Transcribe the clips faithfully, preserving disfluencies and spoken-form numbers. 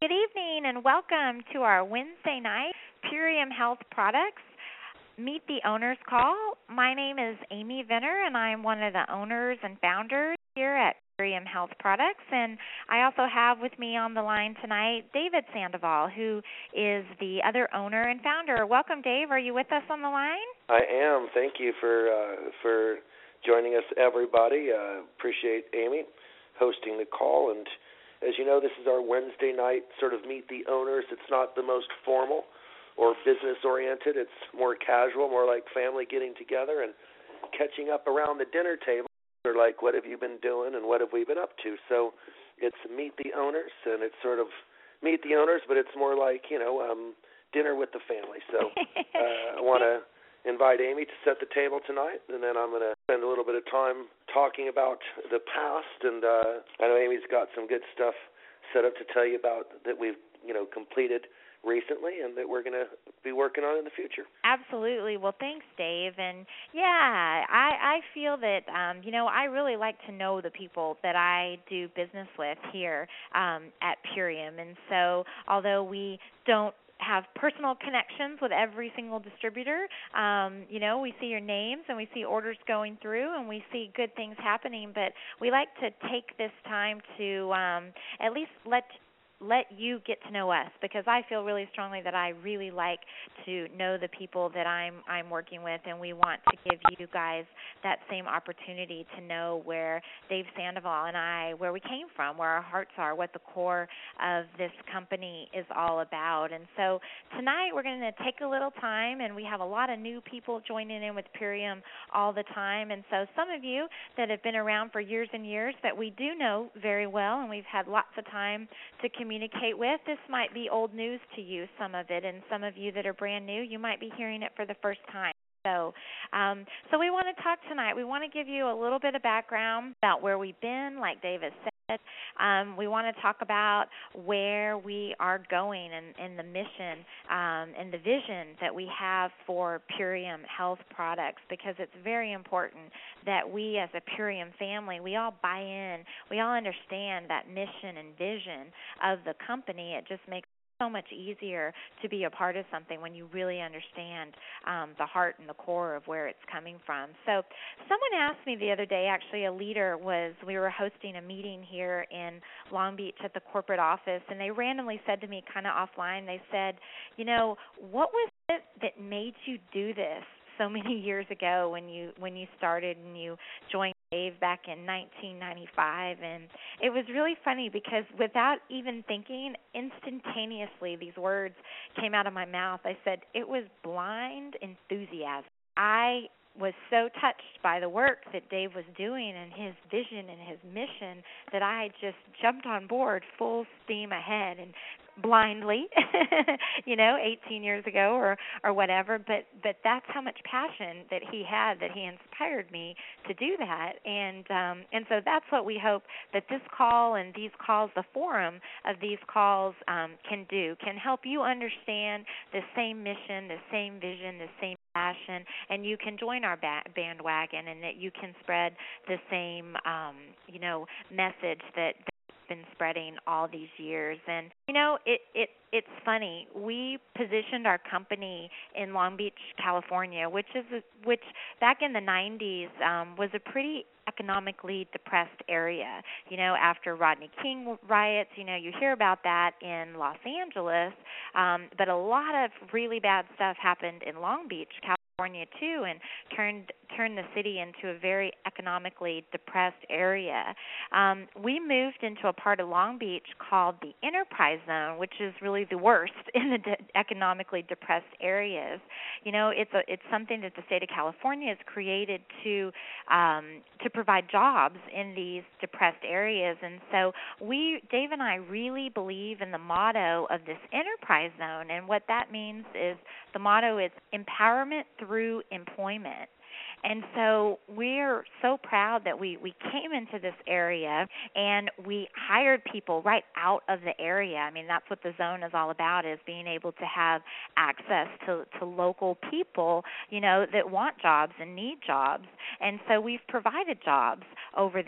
Good evening and welcome to our Wednesday night Purium Health Products Meet the Owners Call. My name is Amy Venner and I'm one of the owners and founders here at Purium Health Products, and I also have with me on the line tonight David Sandoval, who is the other owner and founder. Welcome, Dave. Are you with us on the line? I am. Thank you for uh, for joining us, everybody. Uh, appreciate Amy hosting the call, and as you know, this is our Wednesday night sort of meet the owners. It's not the most formal or business-oriented. It's more casual, more like family getting together and catching up around the dinner table. Or like, what have you been doing and what have we been up to? So it's meet the owners, and it's sort of meet the owners, but it's more like, you know, um, dinner with the family. So uh, I want to invite Amy to set the table tonight, and then I'm going to spend a little bit of time talking about the past. And uh, I know Amy's got some good stuff set up to tell you about that we've, you know, completed recently and that we're going to be working on in the future. Absolutely. Well, thanks, Dave. And yeah, I, I feel that, um, you know, I really like to know the people that I do business with here um, at Purium. And so although we don't have personal connections with every single distributor, um, you know, we see your names and we see orders going through and we see good things happening, but we like to take this time to um, at least let let you get to know us, because I feel really strongly that I really like to know the people that I'm I'm working with, and we want to give you guys that same opportunity to know where Dave Sandoval and I, where we came from, where our hearts are, what the core of this company is all about. And so tonight we're going to take a little time, and we have a lot of new people joining in with Purium all the time. And so some of you that have been around for years and years that we do know very well, and we've had lots of time to communicate communicate with. This might be old news to you, some of it, and some of you that are brand new, you might be hearing it for the first time. So, um, so we want to talk tonight. We want to give you a little bit of background about where we've been, like David said. Um, we want to talk about where we are going and, and the mission um, and the vision that we have for Purium Health Products, because it's very important that we as a Purium family, we all buy in, we all understand that mission and vision of the company. It just makes so much easier to be a part of something when you really understand um, the heart and the core of where it's coming from. So someone asked me the other day, actually a leader was, we were hosting a meeting here in Long Beach at the corporate office, and they randomly said to me kind of offline, they said, you know, what was it that made you do this so many years ago when you when you started and you joined Dave back in nineteen ninety-five? And it was really funny because without even thinking, instantaneously these words came out of my mouth. I said, it was blind enthusiasm. I was so touched by the work that Dave was doing and his vision and his mission that I just jumped on board full steam ahead and blindly, you know, eighteen years ago or, or whatever, but, but that's how much passion that he had, that he inspired me to do that. And um, and so that's what we hope that this call and these calls, the forum of these calls um, can do, can help you understand the same mission, the same vision, the same passion, and you can join our ba- bandwagon, and that you can spread the same, um, you know, message that been spreading all these years. And you know, it, it it's funny, we positioned our company in Long Beach, California, which is a, which back in the nineties um, was a pretty economically depressed area. You know, after Rodney King riots, you know, you hear about that in Los Angeles, um, but a lot of really bad stuff happened in Long Beach, California too, and turned turned the city into a very economically depressed area. Um, we moved into a part of Long Beach called the Enterprise Zone, which is really the worst in the de- economically depressed areas. You know, it's a, it's something that the state of California has created to um, to provide jobs in these depressed areas. And so we, Dave and I, really believe in the motto of this Enterprise Zone, and what that means is the motto is empowerment through employment. And so we're so proud that we, we came into this area and we hired people right out of the area. I mean, that's what the zone is all about, is being able to have access to, to local people, you know, that want jobs and need jobs. And so we've provided jobs over the years.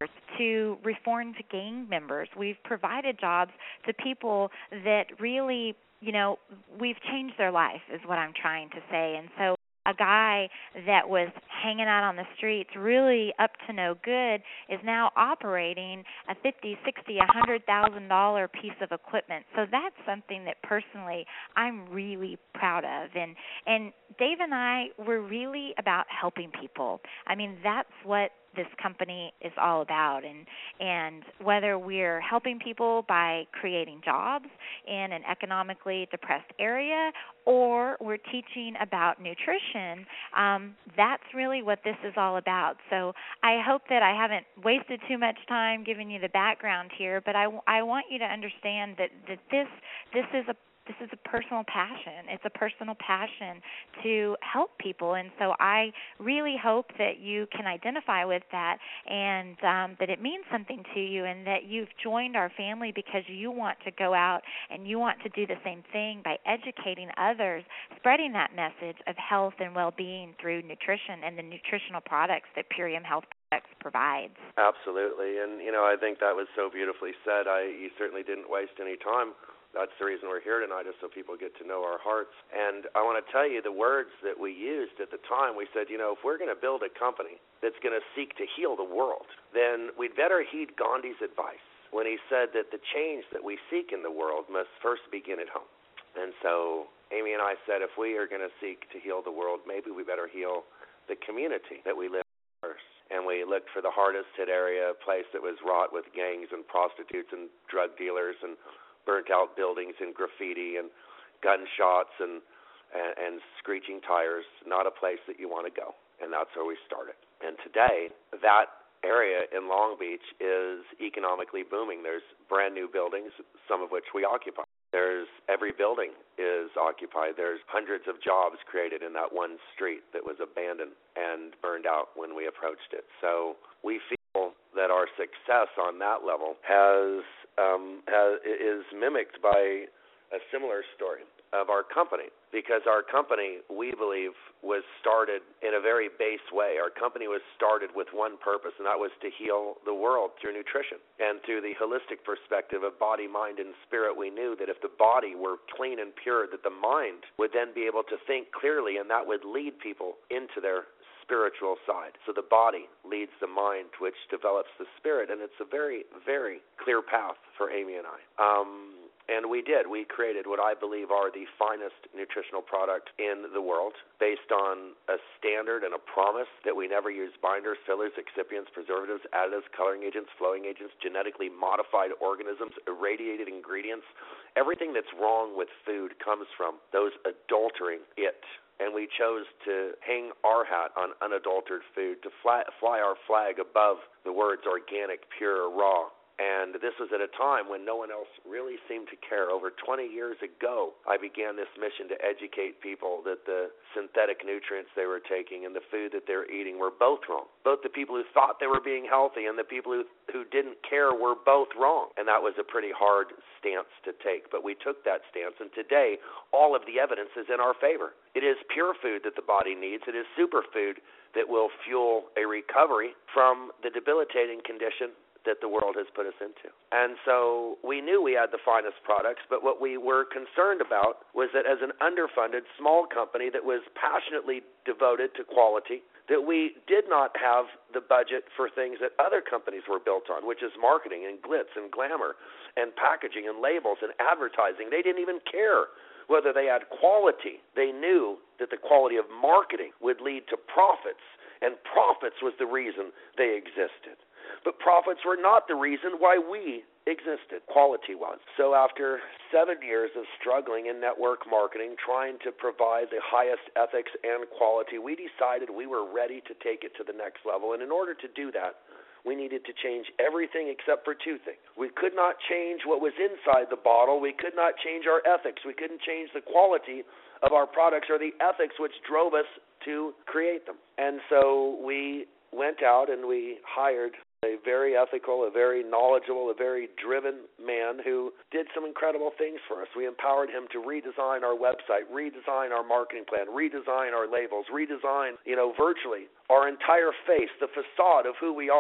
to reformed gang members. We've provided jobs to people that really, you know, we've changed their life is what I'm trying to say. And so a guy that was hanging out on the streets, really up to no good, is now operating a fifty, sixty, a hundred thousand dollar piece of equipment. So that's something that personally I'm really proud of. And and Dave and I were really about helping people. I mean, that's what this company is all about, and and whether we're helping people by creating jobs in an economically depressed area, or we're teaching about nutrition, um, that's really what this is all about. So I hope that I haven't wasted too much time giving you the background here, but I, I want you to understand that, that this this is a This is a personal passion. It's a personal passion to help people, and so I really hope that you can identify with that, and um, that it means something to you, and that you've joined our family because you want to go out and you want to do the same thing by educating others, spreading that message of health and well-being through nutrition and the nutritional products that Purium Health Products provides. Absolutely, and you know, I think that was so beautifully said. I you certainly didn't waste any time. That's the reason we're here tonight, is so people get to know our hearts. And I want to tell you the words that we used at the time. We said, you know, if we're going to build a company that's going to seek to heal the world, then we'd better heed Gandhi's advice when he said that the change that we seek in the world must first begin at home. And so Amy and I said, if we are going to seek to heal the world, maybe we better heal the community that we live in first. And we looked for the hardest hit area, a place that was wrought with gangs and prostitutes and drug dealers and burnt-out buildings and graffiti and gunshots and, and and screeching tires, not a place that you want to go. And that's where we started. And today, that area in Long Beach is economically booming. There's brand-new buildings, some of which we occupy. There's every building is occupied. There's hundreds of jobs created in that one street that was abandoned and burned out when we approached it. So we feel that our success on that level has Um, has, is mimicked by a similar story of our company, because our company, we believe, was started in a very base way. Our company was started with one purpose, and that was to heal the world through nutrition. And through the holistic perspective of body, mind, and spirit, we knew that if the body were clean and pure, that the mind would then be able to think clearly, and that would lead people into their spiritual side. So the body leads the mind, which develops the spirit, and it's a very, very clear path for Amy and I. Um, and we did. We created what I believe are the finest nutritional product in the world, based on a standard and a promise that we never use binders, fillers, excipients, preservatives, additives, coloring agents, flowing agents, genetically modified organisms, irradiated ingredients. Everything that's wrong with food comes from those adultering it. And we chose to hang our hat on unadulterated food, to fly, fly our flag above the words organic, pure, raw. And this was at a time when no one else really seemed to care. Over twenty years ago, I began this mission to educate people that the synthetic nutrients they were taking and the food that they were eating were both wrong. Both the people who thought they were being healthy and the people who, who didn't care were both wrong. And that was a pretty hard stance to take. But we took that stance, and today all of the evidence is in our favor. It is pure food that the body needs. It is superfood that will fuel a recovery from the debilitating condition that the world has put us into. And so we knew we had the finest products, but what we were concerned about was that as an underfunded small company that was passionately devoted to quality, that we did not have the budget for things that other companies were built on, which is marketing and glitz and glamour and packaging and labels and advertising. They didn't even care whether they had quality. They knew that the quality of marketing would lead to profits, and profits was the reason they existed. But profits were not the reason why we existed. Quality was. So after seven years of struggling in network marketing, trying to provide the highest ethics and quality, we decided we were ready to take it to the next level. And in order to do that, we needed to change everything except for two things. We could not change what was inside the bottle. We could not change our ethics. We couldn't change the quality of our products or the ethics which drove us to create them. And so we went out and we hired a very ethical, a very knowledgeable, a very driven man who did some incredible things for us. We empowered him to redesign our website, redesign our marketing plan, redesign our labels, redesign, you know, virtually our entire face, the facade of who we are.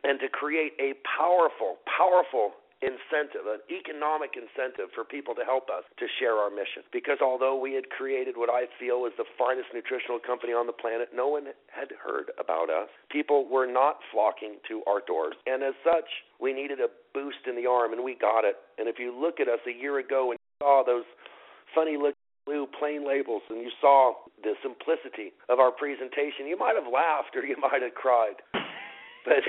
and to create a powerful, powerful incentive, an economic incentive for people to help us to share our mission. Because although we had created what I feel was the finest nutritional company on the planet, no one had heard about us. People were not flocking to our doors. And as such, we needed a boost in the arm, and we got it. And if you look at us a year ago and you saw those funny-looking blue plain labels and you saw the simplicity of our presentation, you might have laughed or you might have cried. But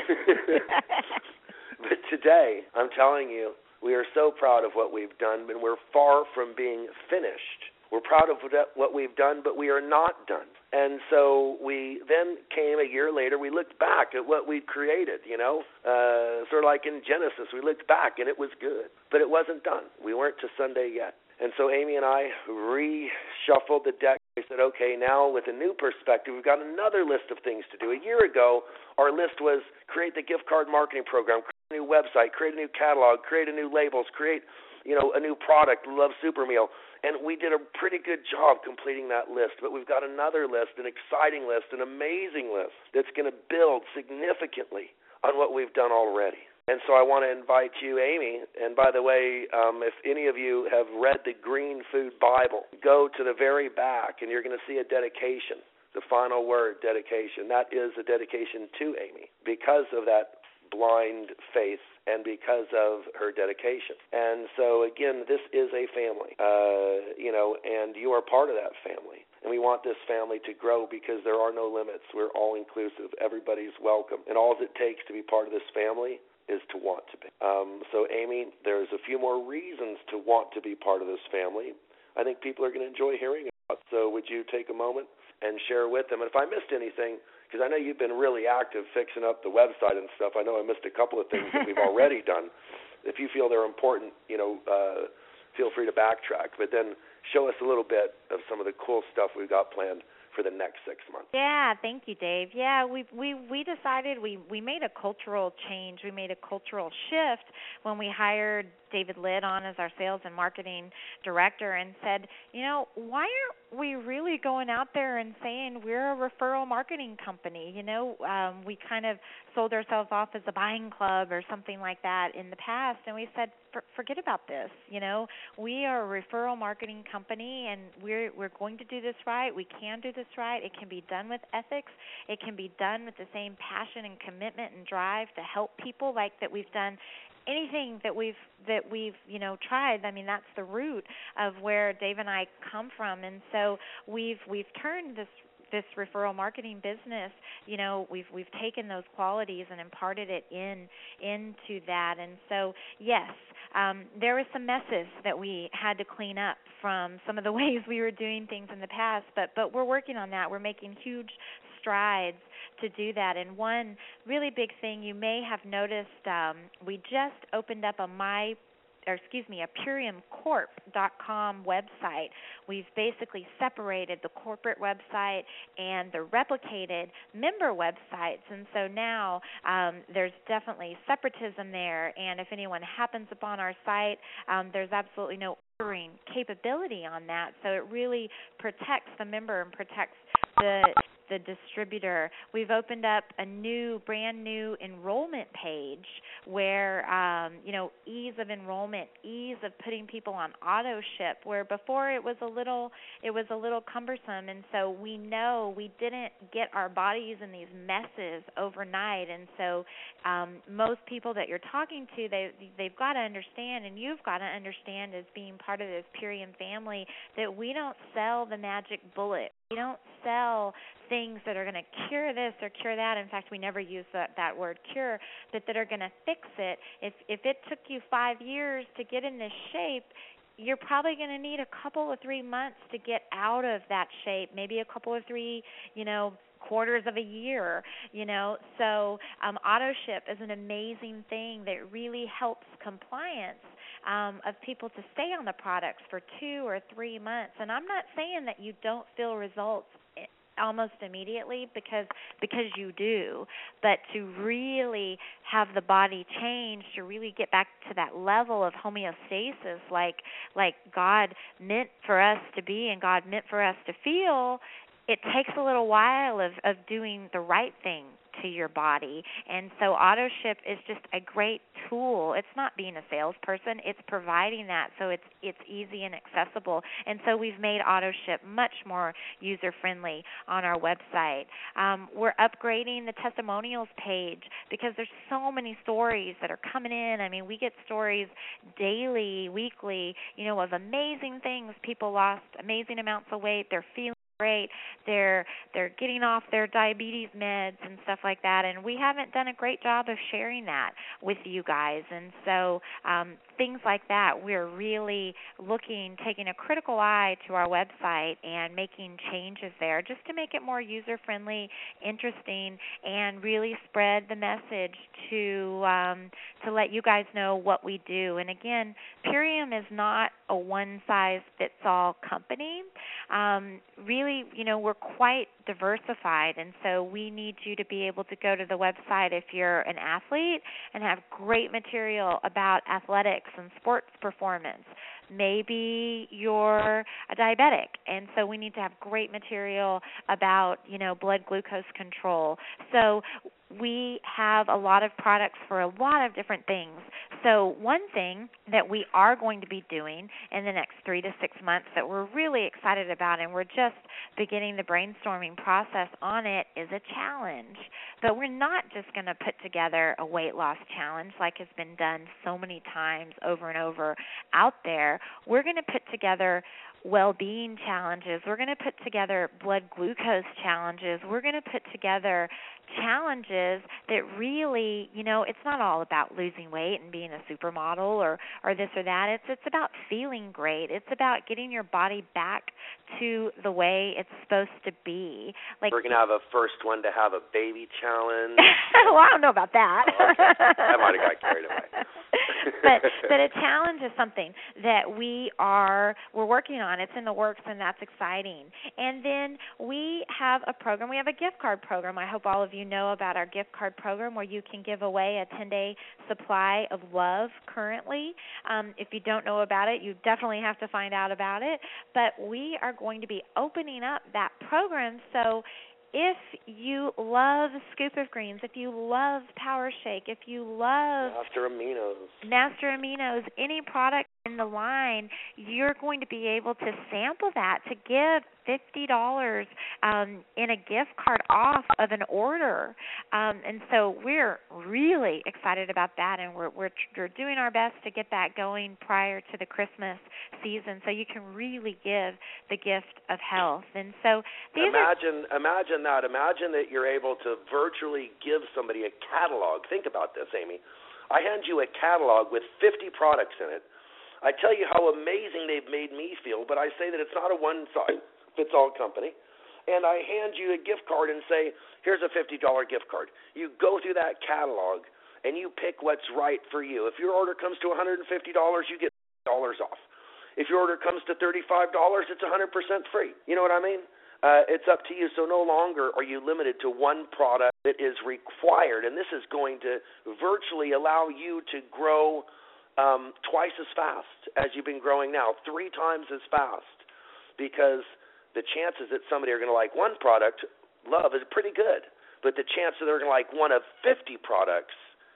But today, I'm telling you, we are so proud of what we've done, and we're far from being finished. We're proud of what we've done, but we are not done. And so we then came a year later, we looked back at what we'd created, you know, uh, sort of like in Genesis. We looked back, and it was good, but it wasn't done. We weren't to Sunday yet. And so Amy and I reshuffled the deck. We said, okay, now with a new perspective, we've got another list of things to do. A year ago, our list was create the gift card marketing program, create a new website, create a new catalog, create a new labels, create, you know, a new product, Love Super Meal. And we did a pretty good job completing that list. But we've got another list, an exciting list, an amazing list that's going to build significantly on what we've done already. And so I want to invite you, Amy, and by the way, um, if any of you have read the Green Food Bible, go to the very back and you're going to see a dedication, the final word, dedication. That is a dedication to Amy because of that blind faith and because of her dedication. And so, again, this is a family, uh, you know, and you are part of that family. And we want this family to grow because there are no limits. We're all inclusive. Everybody's welcome. And all it takes to be part of this family is to want to be. Um, so, Amy, there's a few more reasons to want to be part of this family. I think people are going to enjoy hearing about. So would you take a moment and share with them? And if I missed anything, because I know you've been really active fixing up the website and stuff, I know I missed a couple of things that we've already done. If you feel they're important, you know, uh, feel free to backtrack. But then show us a little bit of some of the cool stuff we've got planned for the next six months. Yeah, thank you, Dave. Yeah, we we we decided we we made a cultural change. We made a cultural shift when we hired David Litt on as our sales and marketing director and said, you know, why aren't we really going out there and saying we're a referral marketing company? You know, um, we kind of sold ourselves off as a buying club or something like that in the past, and we said, For, forget about this. You know, we are a referral marketing company, and we're we're going to do this right. We can do this right. It can be done with ethics. It can be done with the same passion and commitment and drive to help people like that we've done. Anything that we've that we've you know tried, I mean that's the root of where Dave and I come from, and so we've we've turned this this referral marketing business, you know, we've we've taken those qualities and imparted it in into that. And so, yes, um, there were some messes that we had to clean up from some of the ways we were doing things in the past, but but we're working on that. We're making huge strides to do that. And one really big thing you may have noticed, um, we just opened up a my or excuse me, a Purium Corp dot com website. We've basically separated the corporate website and the replicated member websites, and so now um, there's definitely separatism there, and if anyone happens upon our site, um, there's absolutely no ordering capability on that, so it really protects the member and protects the the distributor. We've opened up a new, brand new enrollment page where, um, you know, ease of enrollment, ease of putting people on auto ship, where before it was a little, it was a little cumbersome, and so we know we didn't get our bodies in these messes overnight, and so um, most people that you're talking to, they, they've got to understand, and you've got to understand as being part of this Purium family, that we don't sell the magic bullet. We don't sell things that are going to cure this or cure that. In fact, we never use that, that word cure, but that are going to fix it. If if it took you five years to get in this shape, you're probably going to need a couple or three months to get out of that shape, maybe a couple or three, you know, quarters of a year, you know. So um, AutoShip is an amazing thing that really helps compliance um, of people to stay on the products for two or three months. And I'm not saying that you don't feel results almost immediately, because because you do, but to really have the body change, to really get back to that level of homeostasis like like God meant for us to be and God meant for us to feel, it takes a little while of, of doing the right thing to your body. And so auto ship is just a great tool. It's not being a salesperson, it's providing that so it's it's easy and accessible. And so we've made auto ship much more user friendly on our website. Um, we're upgrading the testimonials page because there's so many stories that are coming in. I mean, we get stories daily, weekly, you know, of amazing things. People lost amazing amounts of weight. They're feeling great. They're they're getting off their diabetes meds and stuff like that, and we haven't done a great job of sharing that with you guys. And so um, things like that, we're really looking, taking a critical eye to our website and making changes there just to make it more user-friendly, interesting, and really spread the message to um, to let you guys know what we do. And again, Purium is not a one-size-fits-all company. Um, really, you know, we're quite diversified, and so we need you to be able to go to the website if you're an athlete and have great material about athletics and sports performance. Maybe you're a diabetic, and so we need to have great material about, you know, blood glucose control. So we have a lot of products for a lot of different things. So one thing that we are going to be doing in the next three to six months that we're really excited about, and we're just beginning the brainstorming process on it, is a challenge. But we're not just going to put together a weight loss challenge like has been done so many times over and over out there. We're going to put together well-being challenges. We're going to put together blood glucose challenges. We're going to put together challenges that really, you know, it's not all about losing weight and being a supermodel or, or this or that. It's it's about feeling great. It's about getting your body back to the way it's supposed to be. Like, we're going to have a first one to have a baby challenge. Well, I don't know about that. Oh, okay. I might have got carried away. but but a challenge is something that we are we're working on. It's in the works, and that's exciting. And then we have a program. We have a gift card program. I hope all of you know about our gift card program where you can give away a ten-day supply of love currently. Um, if you don't know about it, you definitely have to find out about it. But we are going to be opening up that program, so if you love Scoop of Greens, if you love Power Shake, if you love Master Aminos, Master Aminos, any product in the line, you're going to be able to sample that to give fifty dollars um, in a gift card off of an order. Um, and so we're really excited about that, and we're, we're, we're doing our best to get that going prior to the Christmas season so you can really give the gift of health. And so these imagine, are, imagine that. Imagine that you're able to virtually give somebody a catalog. Think about this, Amy. I hand you a catalog with fifty products in it. I tell you how amazing they've made me feel, but I say that it's not a one-size-fits-all company. And I hand you a gift card and say, here's a fifty dollars gift card. You go through that catalog, and you pick what's right for you. If your order comes to one hundred fifty dollars, you get fifty dollars off. If your order comes to thirty-five dollars, it's one hundred percent free. You know what I mean? Uh, it's up to you. So no longer are you limited to one product that is required, and this is going to virtually allow you to grow Um, twice as fast as you've been growing now, three times as fast, because the chances that somebody are going to like one product, love, is pretty good, but the chance that they're going to like one of fifty products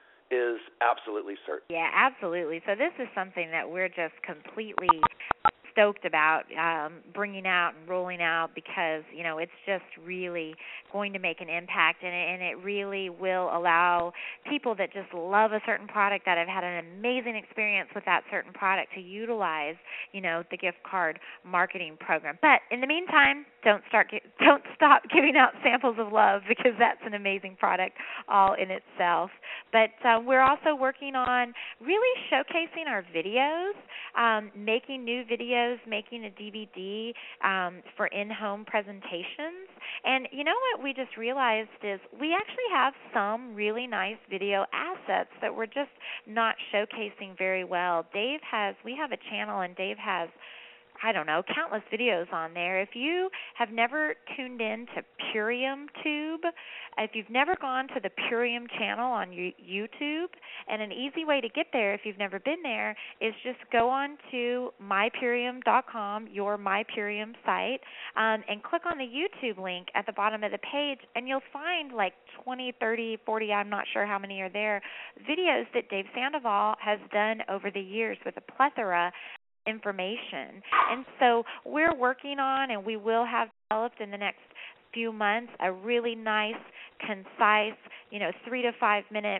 is absolutely certain. Yeah, absolutely. So this is something that we're just completely stoked about um, bringing out and rolling out because, you know, it's just really going to make an impact, and it, and it really will allow people that just love a certain product, that have had an amazing experience with that certain product, to utilize, you know, the gift card marketing program. But in the meantime, don't start don't stop giving out samples of love, because that's an amazing product all in itself. But uh, we're also working on really showcasing our videos, um, making new videos, making a D V D um, for in-home presentations. And you know what we just realized is we actually have some really nice video assets that we're just not showcasing very well. Dave has, we have a channel, and Dave has I don't know, countless videos on there. If you have never tuned in to Purium Tube, if you've never gone to the Purium channel on YouTube, and an easy way to get there if you've never been there is just go on to my purium dot com, your MyPurium site, um, and click on the YouTube link at the bottom of the page, and you'll find like twenty, thirty, forty, I'm not sure how many are there, videos that Dave Sandoval has done over the years with a plethora information. And so we're working on, and we will have developed in the next few months, a really nice, concise, you know, three to five minute,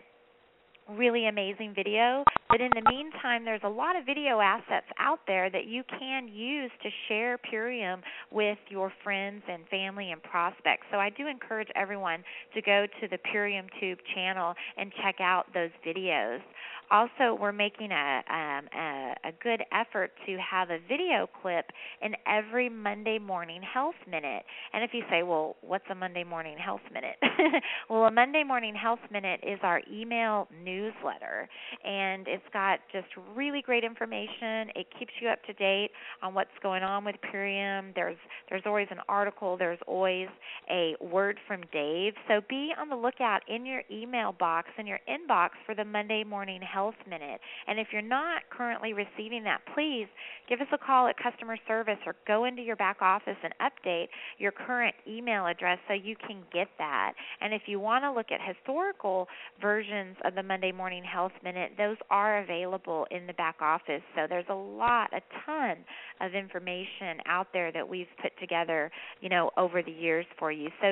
really amazing video. But in the meantime, there's a lot of video assets out there that you can use to share Purium with your friends and family and prospects. So I do encourage everyone to go to the Purium Tube channel and check out those videos. Also, we're making a, um, a, a good effort to have a video clip in every Monday morning health minute. And if you say, well, what's a Monday morning health minute? Well, a Monday morning health minute is our email newsletter, and it's got just really great information. It keeps you up to date on what's going on with Purium. There's there's always an article. There's always a word from Dave. So be on the lookout in your email box, in your inbox, for the Monday morning health minute. And if you're not currently receiving that, please give us a call at customer service or go into your back office and update your current email address so you can get that. And if you want to look at historical versions of the Monday Morning Health Minute, those are available in the back office. So there's a lot, a ton of information out there that we've put together, you know, over the years for you. So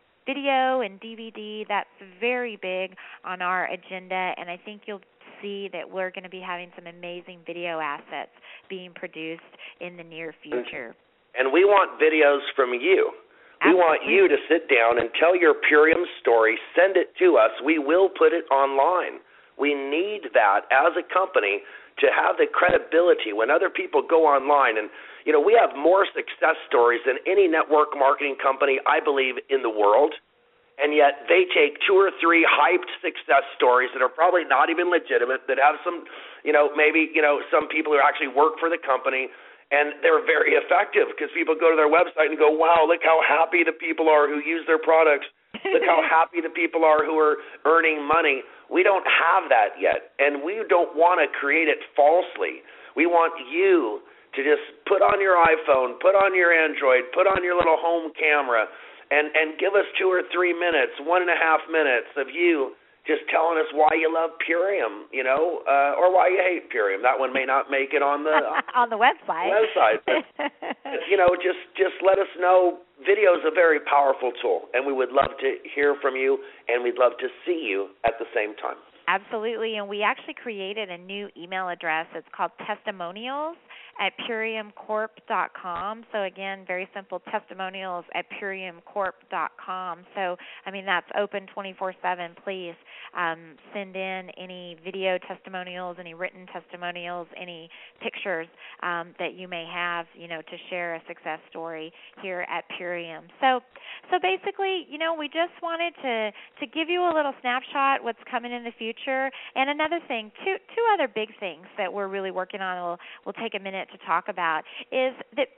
video and D V D, that's very big on our agenda, and I think you'll see that we're going to be having some amazing video assets being produced in the near future. And we want videos from you. We Absolutely. want you to sit down and tell your Purium story. Send it to us. We will put it online. We need that as a company to have the credibility when other people go online. And, you know, we have more success stories than any network marketing company, I believe, in the world. And yet they take two or three hyped success stories that are probably not even legitimate, that have some, you know, maybe, you know, some people who actually work for the company, and they're very effective because people go to their website and go, wow, look how happy the people are who use their products. Look how happy the people are who are earning money. We don't have that yet, and we don't want to create it falsely. We want you to just put on your iPhone, put on your Android, put on your little home camera, and, and give us two or three minutes, one and a half minutes of you just telling us why you love Purium, you know, uh, or why you hate Purium. That one may not make it on the on the website. Website, but, but, you know, just just let us know. Video is a very powerful tool, and we would love to hear from you, and we'd love to see you at the same time. Absolutely, and we actually created a new email address. It's called testimonials at purium corp dot com. So again, very simple, testimonials at purium corp dot com. So, I mean, that's open twenty-four seven. Please um, send in any video testimonials, any written testimonials, any pictures um, that you may have, you know, to share a success story here at Purium. So, so basically, you know, we just wanted to, to give you a little snapshot what's coming in the future. And another thing, two two other big things that we're really working on, we'll, we'll take a minute to talk about, is that,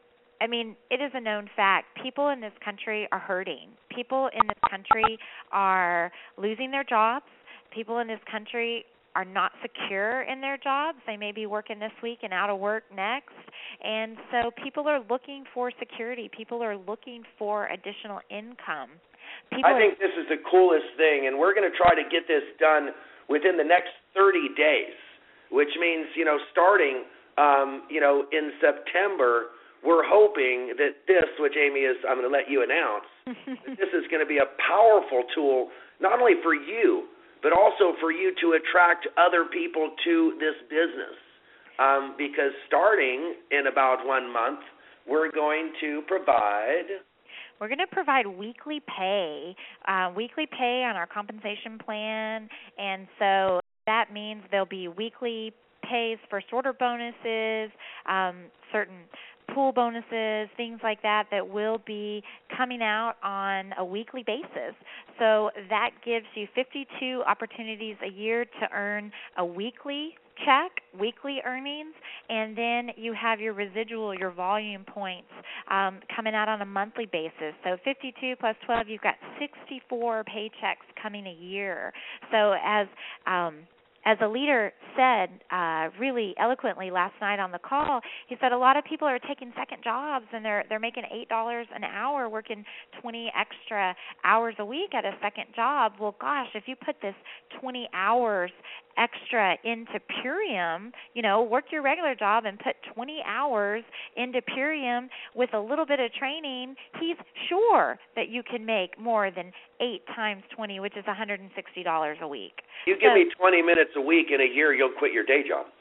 I mean, it is a known fact, people in this country are hurting. People in this country are losing their jobs. People in this country are not secure in their jobs. They may be working this week and out of work next. And so people are looking for security. People are looking for additional income. People I think this is the coolest thing, and we're going to try to get this done within the next thirty days, which means, you know, starting, um, you know, in September, we're hoping that this, which Amy is, I'm going to let you announce, that this is going to be a powerful tool, not only for you, but also for you to attract other people to this business. Um, because starting in about one month, we're going to provide... We're going to provide weekly pay, uh, weekly pay on our compensation plan, and so that means there'll be weekly pays for sorter bonuses, um, certain pool bonuses, things like that, that will be coming out on a weekly basis. So that gives you fifty-two opportunities a year to earn a weekly check, weekly earnings, and then you have your residual, your volume points um, coming out on a monthly basis. So fifty-two plus twelve, you've got sixty-four paychecks coming a year. So as um, as a leader said uh, really eloquently last night on the call, he said a lot of people are taking second jobs and they're they're making eight dollars an hour, working twenty extra hours a week at a second job. Well, gosh, if you put this twenty hours extra into Purium, you know, work your regular job and put twenty hours into Purium with a little bit of training, he's sure that you can make more than eight times twenty, which is one hundred sixty dollars a week. You give so, me twenty minutes a week in a year, you'll quit your day job.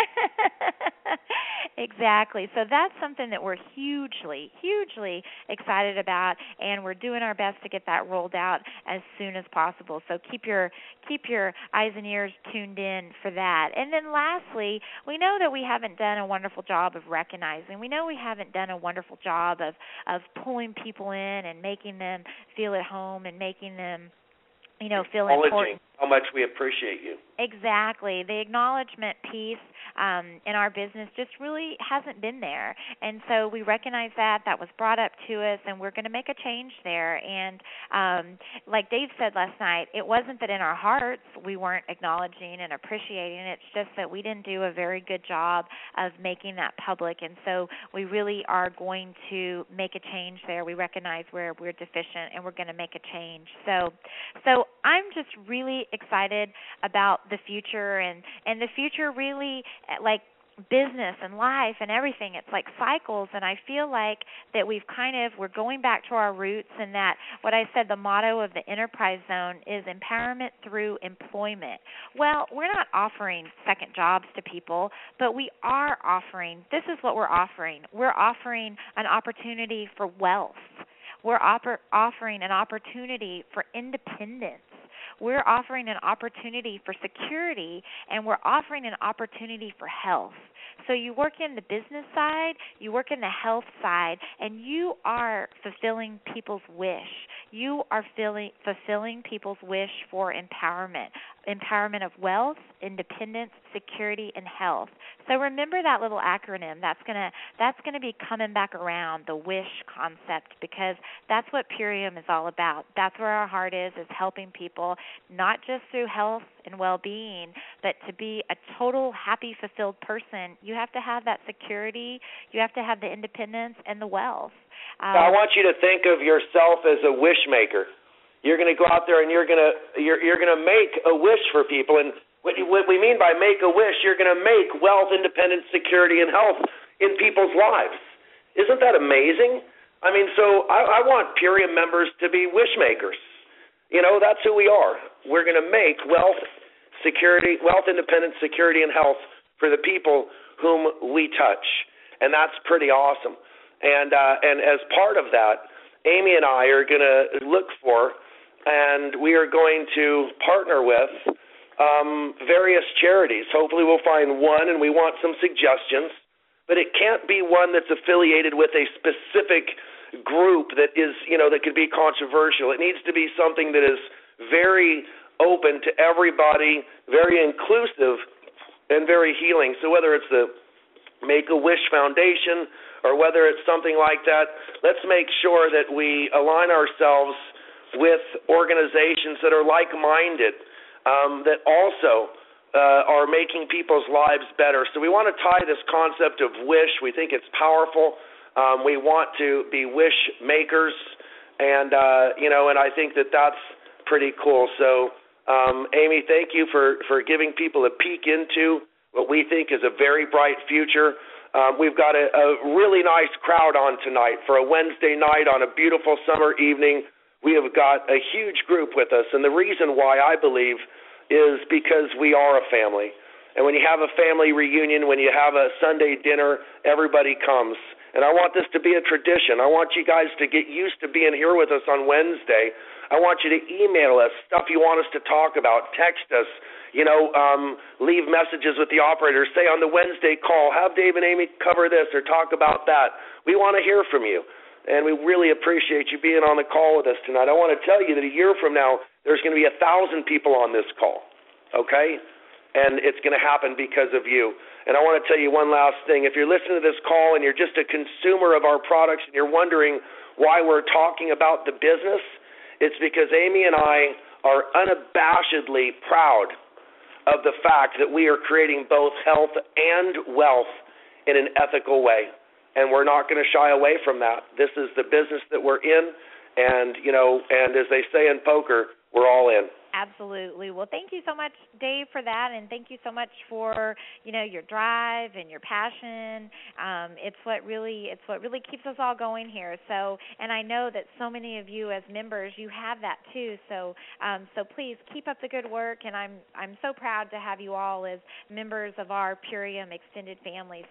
Exactly. So that's something that we're hugely, hugely excited about, and we're doing our best to get that rolled out as soon as possible. So keep your keep your eyes and ears tuned in for that. And then lastly, we know that we haven't done a wonderful job of recognizing. We know we haven't done a wonderful job of, of pulling people in and making them feel at home and making them, you know, feel important. How much we appreciate you. Exactly. The acknowledgement piece um, in our business just really hasn't been there. And so we recognize that. That was brought up to us, and we're going to make a change there. And um, like Dave said last night, it wasn't that in our hearts we weren't acknowledging and appreciating. It's just that we didn't do a very good job of making that public. And so we really are going to make a change there. We recognize where we're deficient, and we're going to make a change. So, so I'm just really excited about the future, and, and the future really, like business and life and everything, it's like cycles, and I feel like that we've kind of, we're going back to our roots, and that what I said, the motto of the Enterprise Zone is empowerment through employment. Well, we're not offering second jobs to people, but we are offering, this is what we're offering. We're offering an opportunity for wealth. We're oper- offering an opportunity for independence. We're offering an opportunity for security, and we're offering an opportunity for health. So you work in the business side, you work in the health side, and you are fulfilling people's wish. You are filling, fulfilling people's wish for empowerment, empowerment of wealth, independence, security, and health. So remember that little acronym. That's gonna that's gonna be coming back around, the WISH concept, because that's what Purium is all about. That's where our heart is, is helping people, not just through health and well-being, but to be a total happy, fulfilled person. You have to have that security. You have to have the independence and the wealth. Um, I want you to think of yourself as a wish maker. You're going to go out there and you're going to you're you're going to make a wish for people. And what, what we mean by make a wish, you're going to make wealth, independence, security, and health in people's lives. Isn't that amazing? I mean, so I, I want Purium members to be wish makers. You know, that's who we are. We're going to make wealth, security, wealth, independence, security, and health for the people whom we touch, and that's pretty awesome. And uh, and as part of that, Amy and I are going to look for, and we are going to partner with um, various charities. Hopefully we'll find one, and we want some suggestions, but it can't be one that's affiliated with a specific group that is, you know, that could be controversial. It needs to be something that is very open to everybody, very inclusive, and very healing. So whether it's the Make-A-Wish Foundation or whether it's something like that, let's make sure that we align ourselves with organizations that are like-minded, um, that also uh, are making people's lives better. So we want to tie this concept of wish. We think it's powerful. Um, we want to be wish makers, and uh, you know, and I think that that's pretty cool. So, um, Amy, thank you for, for giving people a peek into what we think is a very bright future. Um, we've got a, a really nice crowd on tonight for a Wednesday night on a beautiful summer evening. We have got a huge group with us, and the reason why I believe is because we are a family. And when you have a family reunion, when you have a Sunday dinner, everybody comes. And I want this to be a tradition. I want you guys to get used to being here with us on Wednesday. I want you to email us stuff you want us to talk about, text us, you know, um, leave messages with the operator, say on the Wednesday call, have Dave and Amy cover this or talk about that. We want to hear from you, and we really appreciate you being on the call with us tonight. I want to tell you that a year from now, there's going to be a thousand people on this call, okay? and it's going to happen because of you. And I want to tell you one last thing. If you're listening to this call and you're just a consumer of our products and you're wondering why we're talking about the business, it's because Amy and I are unabashedly proud of the fact that we are creating both health and wealth in an ethical way. And we're not going to shy away from that. This is the business that we're in, and, you know, and as they say in poker, we're all in. Absolutely. Well, thank you so much, Dave, for that, and thank you so much for, you know, your drive and your passion. Um, it's what really it's what really keeps us all going here. So, and I know that so many of you as members, you have that too. So, um, so please keep up the good work, and I'm I'm so proud to have you all as members of our Purium extended family.